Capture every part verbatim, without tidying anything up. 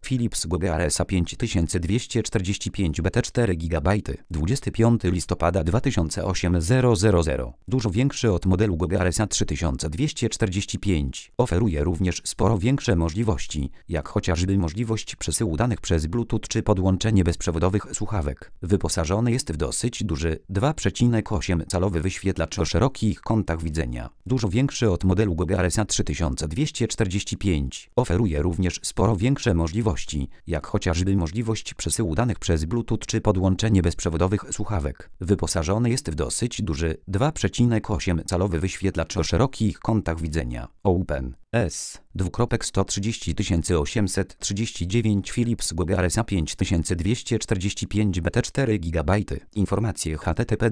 Philips G B R S A pięć tysięcy dwieście czterdzieści pięć B T cztery gigabajty. dwudziestego piątego listopada dwa tysiące ósmego. Dużo większy od modelu G B R S A trzy tysiące dwieście czterdzieści pięć. Oferuje również sporo większe możliwości, jak chociażby możliwość przesyłu danych przez Bluetooth czy podłączenie bezprzewodowych słuchawek. Wyposażony jest w dosyć duży dwa przecinek osiem calowy wyświetlacz o szerokich kątach widzenia. Dużo większy od modelu G B R S A trzy tysiące dwieście czterdzieści pięć. Oferuje również sporo większe możliwości, jak chociażby możliwość przesyłu danych przez Bluetooth czy podłączenie bezprzewodowych słuchawek. Wyposażony jest w dosyć duży dwa przecinek osiem calowy wyświetlacz o szerokich kątach widzenia. Open S sto trzydzieści tysięcy osiemset trzydzieści dziewięć Philips G B R S A pięć tysięcy dwieście czterdzieści pięć B T cztery gigabajty. Informacje h t t p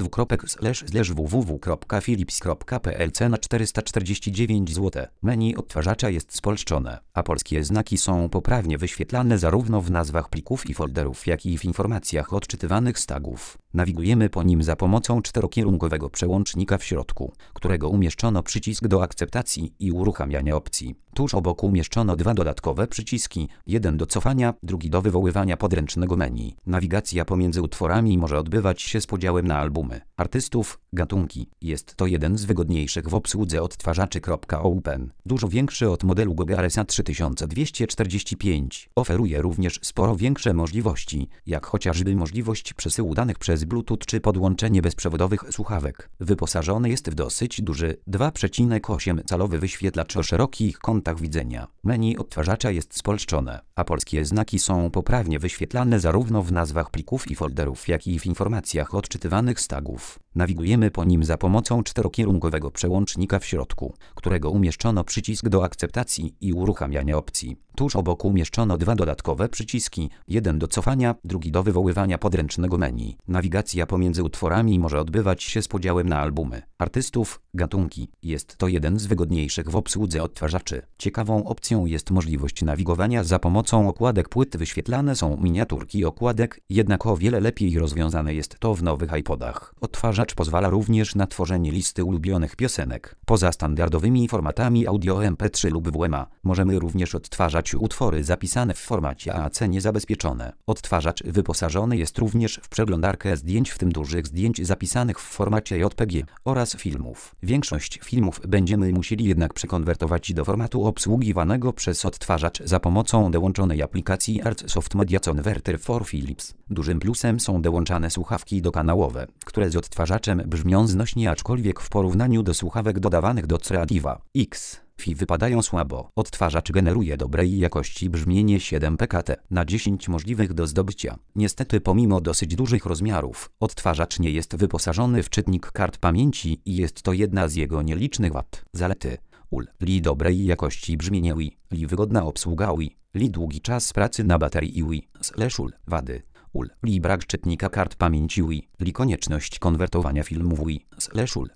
w w w kropka philips kropka p l. Cena czterysta czterdzieści dziewięć złotych. Menu odtwarzacza jest spolszczone, a polskie znaki są poprawnie wyświetlane zarówno w nazwach plików i folderów, jak i w informacjach odczytywanych z tagów. Nawigujemy po nim za pomocą czterokierunkowego przełącznika w środku, którego umieszczono przycisk do akceptacji i uruchamiania opcji. Tuż obok umieszczono dwa dodatkowe przyciski, jeden do cofania, drugi do wywoływania podręcznego menu. Nawigacja pomiędzy utworami może odbywać się z podziałem na albumy, artystów, gatunki. Jest to jeden z wygodniejszych w obsłudze odtwarzaczy. Open, dużo większy od modelu G B R S A trzy tysiące dwieście czterdzieści pięć. Oferuje również sporo większe możliwości, jak chociażby możliwość przesyłu danych przez Bluetooth czy podłączenie bezprzewodowych słuchawek. Wyposażony jest w dosyć duży dwa przecinek osiem calowy wyświetlacz o szerokich kątach widzenia. Menu odtwarzacza jest spolszczone, a polskie znaki są poprawnie wyświetlane zarówno w nazwach plików i folderów, jak i w informacjach odczytywanych z tagów. Nawigujemy po nim za pomocą czterokierunkowego przełącznika w środku, którego umieszczono przycisk do akceptacji i uruchamiania opcji. Tuż obok umieszczono dwa dodatkowe przyciski, jeden do cofania, drugi do wywoływania podręcznego menu. Nawigacja pomiędzy utworami może odbywać się z podziałem na albumy, artystów, gatunki. Jest to jeden z wygodniejszych w obsłudze odtwarzaczy. Ciekawą opcją jest możliwość nawigowania za pomocą okładek płyt. Wyświetlane są miniaturki okładek, jednak o wiele lepiej rozwiązane jest to w nowych iPodach. Odtwarzacz pozwala również na tworzenie listy ulubionych piosenek. Poza standardowymi formatami audio M P trzy lub W M A, możemy również odtwarzać utwory zapisane w formacie A A C niezabezpieczone. Odtwarzacz wyposażony jest również w przeglądarkę zdjęć, w tym dużych zdjęć zapisanych w formacie J P G oraz filmów. Większość filmów będziemy musieli jednak przekonwertować do formatu obsługiwanego przez odtwarzacz za pomocą dołączonej aplikacji Arts Soft Media Converter for Philips. Dużym plusem są dołączane słuchawki dokanałowe, które z odtwarzaczem brzmią znośnie, aczkolwiek w porównaniu do słuchawek dodawanych do Creativa X F I wypadają słabo. Odtwarzacz generuje dobrej jakości brzmienie siedem P K T na dziesięć możliwych do zdobycia. Niestety pomimo dosyć dużych rozmiarów, odtwarzacz nie jest wyposażony w czytnik kart pamięci i jest to jedna z jego nielicznych wad. Zalety: U L Li dobrej jakości brzmienie U I, Li wygodna obsługa U I, Li długi czas pracy na baterii U I, slash U L wady: U L Li brak czytnika kart pamięci U I, Li konieczność konwertowania filmów U I, slash U L